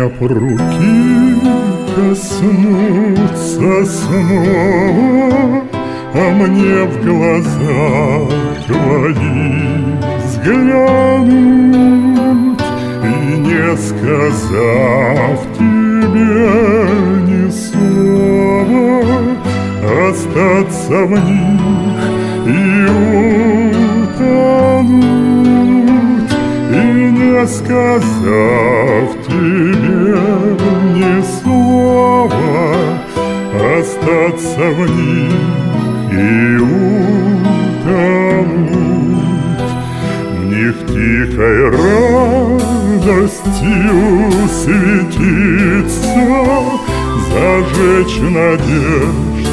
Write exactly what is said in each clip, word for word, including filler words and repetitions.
Мне по руки коснуться снова, а мне в глаза твои взглянуть и, не сказав тебе ни слова, остаться в них и утонуть, и, не сказав тебе ни слова, остаться в них и утонуть. Мне в тихой радостью светиться, зажечь надежд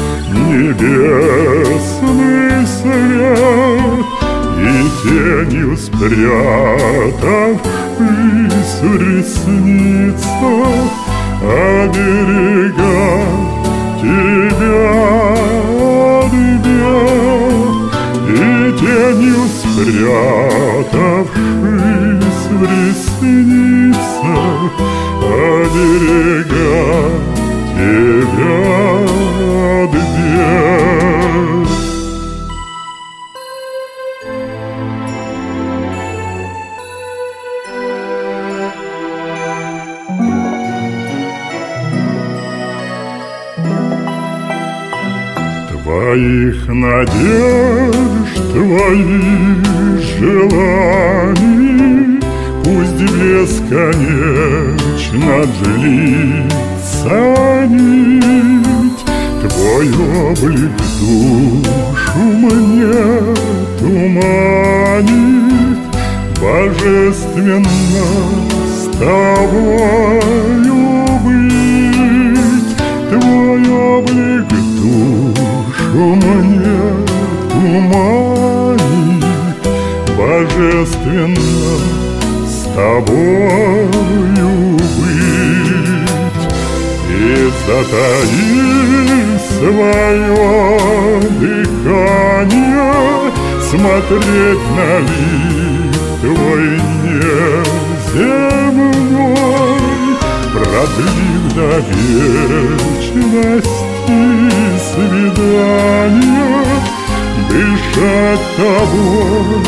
небесный свет, и тенью спрятав ввысь в ресницах, оберегать тебя от бед, и тенью спрятавшись в ресницах, оберегать тебя от бед. Твоих надежд, твоих желаний пусть бесконечно длится нить, твой облик душу мне туманит, божественно с тобою быть, твой облик душу мне туманит, божественно с тобою быть, и, затаив свое дыхание, смотреть на лик твой неземной, продлив до вечности свидания, дышать тобой,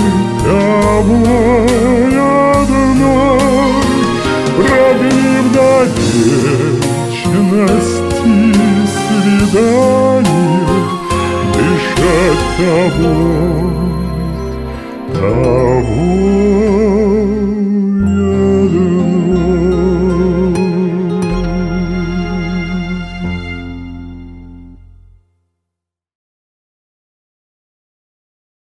тобой одной, продлив до вечности свидания, дышать тобой.